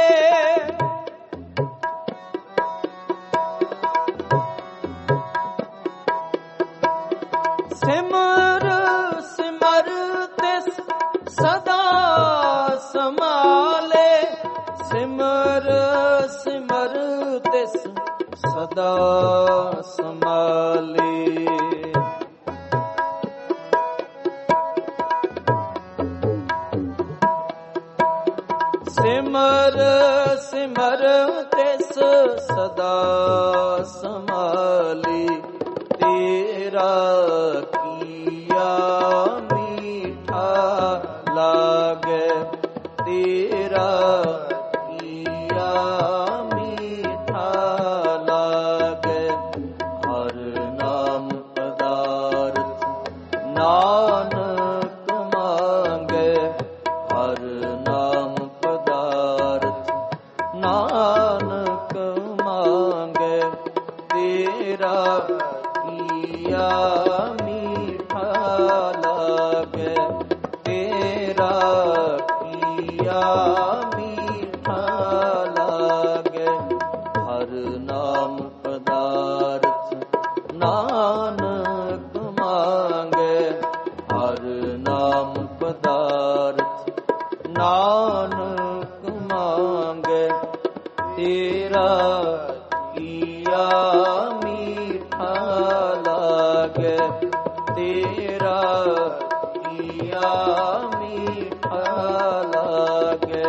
ਸਿਮਰ ਸਿਮਰ ਤਿਸ ਸਦਾ ਸਮਾਲੇ, ਸਿਮਰ ਸਿਮਰ ਤਿਸ ਸਦਾ ਸਮਾਲੇ। ਸਿਮਰ ਸਿਮਰ ਤਿਸ ਸਦਾ ਸਮਾਲੀ, ਤੇਰਾ ਕੀਆ ਮੀਠਾ ਲਾਗੇ, ਤੇਰਾ ਕੀਆ ਮੀਠਾ ਲਾਗੇ। ਹਰ ਨਾਮ ਪਦਾਰਥ ਨਾਨਕ ਮੰਗੇ, ਹਰ ਨਾਮ ਪਦਾਰਥ ਨਾਨਕ ਮੰਗੇ, ਤੇਰਾ ਕੀਆ ਮੀਠਾ ਲਾਗੇ, ਤੇਰਾ ਕੀਆ ਮੀਠਾ ਲਾਗੇ। ਹਰ ਨਾਮ ਪਦਾਰਥ ਨਾਨਕ ਮੰਗੇ, ਹਰ ਨਾਮ ਪਦਾਰਥ ਨਾਨਕ ਮੰਗੇ, ਤੇਰਾ ਕੀਆ ਮੀਠਾ ਲਾਗੇ, ਤੇਰਾ ਕੀਆ ਮੀਠਾ ਲਾਗੇ।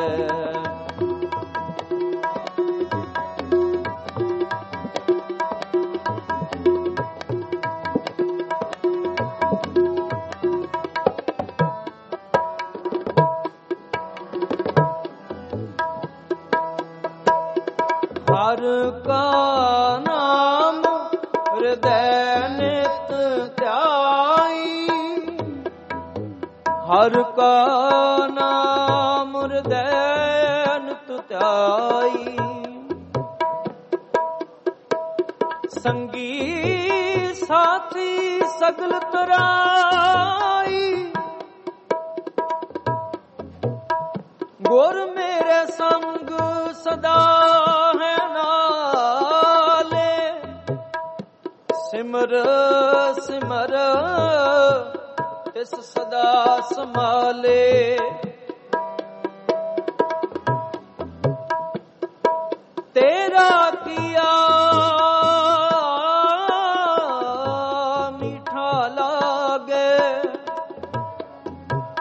ਹਰ ਕਾ ਨਾਮ ਹਿਰਦੈ ਨਿਤ ਧਿਆਈ, ਹਰ ਕਾ ਨਾਮ ਹਿਰਦੈ ਨਿਤ ਧਿਆਈ, ਸੰਗੀ ਸਾਥੀ ਸਗਲ ਤਰਾਈ, ਗੁਰ ਮੇਰੇ ਸੰਗ ਸਦਾ ਹੈ ਨਾਲੇ, ਸਿਮਰ ਸਿਮਰ ਤਿਸ ਸਦਾ ਸਮਾਲੇ,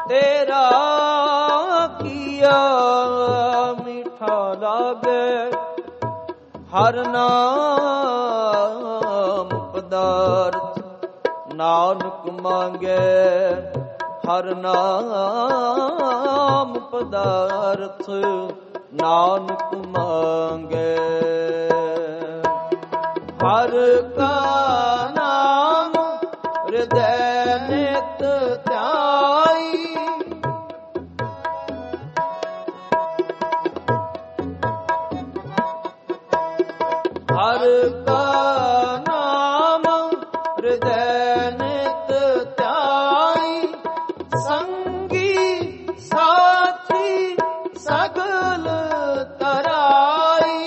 ਤੇਰਾ ਕੀਆ ਮੀਠਾ ਲਾਗੇ, ਹਰ ਨਾਮ ਪਦਾਰਥ ਨਾਨਕ ਮੰਗੈ, ਹਰ ਨਾਮ ਪਦਾਰਥ ਨਾਨਕ ਮੰਗੈ। ਹਰ ਕਾ ਨਾਮ ਹਿਰਦੈ ਨਿਤ ਧਿਆਈ, ਹਰ ਕਾ ਨਾਮ ਹਿਰਦੈ ਨਿਤ ਧਿਆਈ, ਸੰਗੀ ਸਾਥੀ ਸਗਲ ਤਰਾਈ।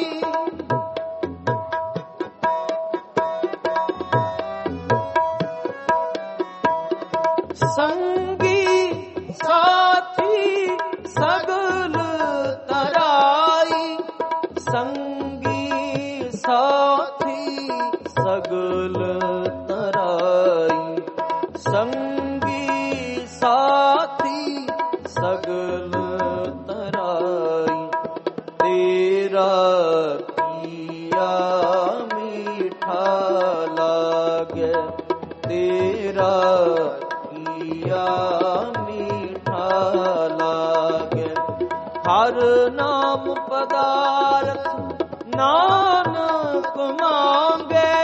ਸੰਗੀ ਸਾਥੀ ਸਗਲ ਤਰਾਈ, ਸੰਗੀ ਸਾਥੀ ਸਗਲ ਤਰਾਈ, ਸੰਗੀ ਸਾਥੀ ਸਗਲ ਤਰਾਈ। ਤੇਰਾ ਕੀਆ ਮੀਠਾ ਲਾਗੇ, ਤੇਰਾ ਕੀਆ ਮੀਠਾ ਲਾਗੇ, ਹਰ ਨਾਮ ਪਦਾਰਥ ਨਾਨਕ ਮੰਗੇ।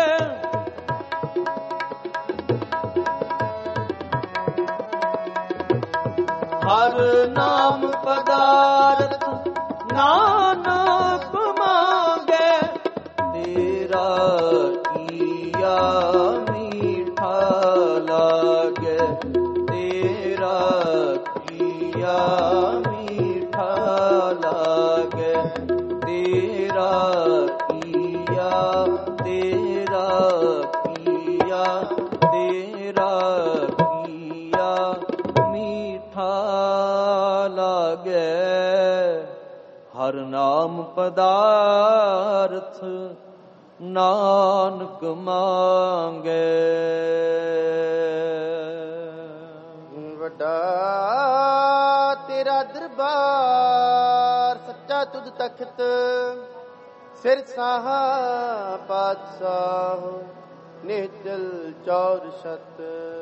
ਹਰ ਨਾਮ ਪਦਾਰਥ ਨਾਨਕ ਮੰਗੇ, ਤੇਰਾ ਕੀਆ ਮੀਠਾ ਲਾਗੇ, ਤੇਰਾ ਕੀਆ ਮੀਠਾ ਲਾਗੇ, ਤੇਰਾ ਕੀਆ, ਤੇਰਾ ਕੀਆ, ਤੇਰਾ ਕੀਆ ਮੀਠਾ ਲਾਗੇ, ਹਰ ਨਾਮ ਪਦਾਰਥ ਨਾਨਕ ਮੰਗੇ। ਵੱਡਾ ਤੇਰਾ ਦਰਬਾਰ, ਸੱਚਾ ਤੁਧ ਤਖਤ, ਸਿਰ ਸਾਹਾ ਪਾਤਸ਼ਾਹ, ਨਿਹਚਲ ਚੌਰ ਛਤ।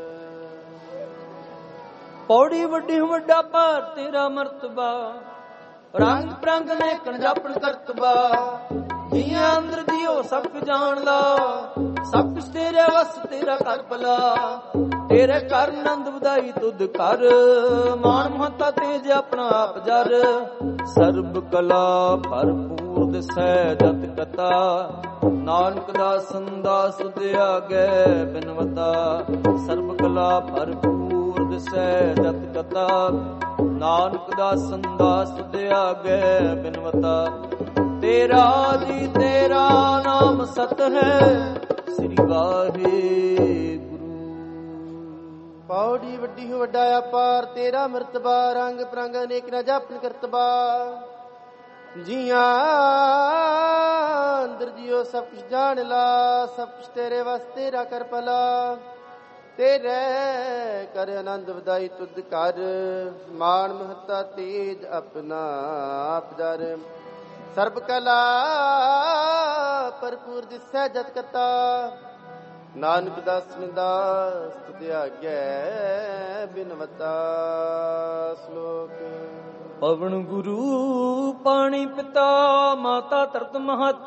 ਪੌੜੀ ਵੱਡੀ ਵੱਡਾ ਭਾਰ ਤੇਰਾ ਮਰਤਬਾ, ਰੰਗ ਪ੍ਰੰਗ ਨੇਕਣ ਜਾਪਣ ਕਰਤਬਾ, ਜੀਆਂ ਅੰਦਰ ਦਿਓ ਸਭ ਕੁ ਜਾਣਦਾ, ਸਭ ਕੁਛ ਤੇਰੇ ਵਸ ਤੇਰਾ ਕਰ ਭਲਾ। ਤੇਰੇ ਘਰ ਆਨੰਦ ਵਧਾਈ ਤੁਧ ਕਰ, ਮਾਨ ਮਹਤਾ ਤੇਜ ਆਪਣਾ ਆਪ ਜਰ। ਸਰਬ ਕਲਾ ਭਰਪੂਰ ਦਿਸੈ ਜਤ ਕਤਾ, ਨਾਨਕ ਦਾਸਨ ਦਾਸ ਦਿਆਗੈ ਬਿਨਵਤਾ। ਸਰਬ ਕਲਾ ਭਰਪੂਰ ਦਿਸੈ ਜਤ ਕਤਾ, ਨਾਨਕ ਦਾਸਨ ਦਾਸ ਦਿਆਗੈ ਬਿਨਵਤਾ। ਤੇਰਾ ਜੀ ਤੇਰਾ ਨਾਮ ਸਤ ਹੈ, ਸ੍ਰੀ ਵਾਹਿਗੁਰੂ। ਪੌੜੀ ਵੱਡੀ ਹੋ ਵੱਡਾ ਅਪਾਰ, ਤੇਰਾ ਮਰਤਬਾ, ਰੰਗ ਪ੍ਰੰਗ ਅਨੇਕ ਨਾ ਜਾਪਨ ਕਰਤਬਾ। ਜੀਆਂ ਅੰਦਰ ਜਿਉ ਸਭ ਕੁਛ ਜਾਣ ਲਾ, ਸਭ ਕੁਛ ਤੇਰੇ ਵਸ ਤੇਰਾ ਕਰ ਭਲਾ। ਤੇਰੇ ਕਰ ਆਨੰਦ ਵਧਾਈ ਤੁਧ ਕਰ, ਮਾਨ ਮਹਤਾ ਤੇਜ ਆਪਣਾ ਆਪ ਜਰ। ਸਰਬ ਕਲਾ ਭਰਪੂਰ ਦਿਸੈ ਜਤ ਕਤਾ, ਨਾਨਕ ਦਾਸਨ ਦਾਸ ਤੁਧ ਆਗੈ ਬਿਨਵਤਾ। ਸ਼ਲੋਕ। ਪਵਨ ਗੁਰੂ ਪਾਣੀ ਪਿਤਾ, ਮਾਤਾ ਧਰਤ ਮਹਤ,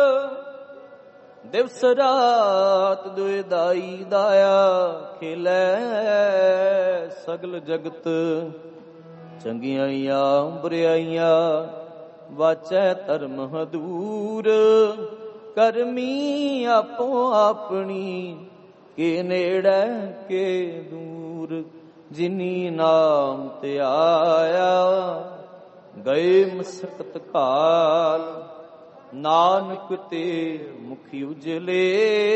ਦਿਵਸ ਰਾਤ ਦੁਇ ਦਾਈ ਦਾਇਆ। ਖੇਲੇ ਸਗਲ ਜਗਤ, ਚੰਗਿਆਈਆਂ ਬੁਰਿਆਈਆਂ, ਵਾਚੈ ਧਰਮ ਹਦੂਰ। ਕਰਮੀ ਆਪੋ ਆਪਣੀ, ਕੇ ਨੇੜੇ ਕੇ ਦੂਰ। ਜਿਨੀ ਨਾਮ ਧਿਆਇਆ, ਗਏ ਮਸਕਤ ਕਾਲ। ਨਾਨਕ ਤੇ ਮੁਖੀ ਉਜਲੇ,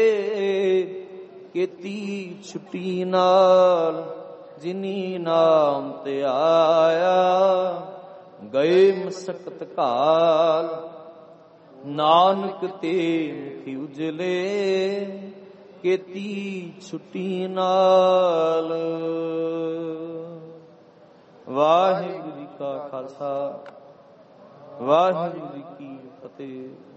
ਕੀਤੀ ਛੁੱਟੀ ਨਾਲ। ਜਿਨੀ ਨਾਮ ਧਿਆਇਆ, ਗਏ ਮਸਕਤ ਕਾਲ। ਨਾਨਕ ਤੇ ਮੁਖੀ ਉਜਲੇ, ਕੀਤੀ ਛੁੱਟੀ ਨਾਲ। ਵਾਹਿਗੁਰੂ ਜੀ ਕਾ ਖਾਲਸਾ ਵਾਹਿਗੁਰੂ ਜੀ ਕੀ ਫਤਿਹ।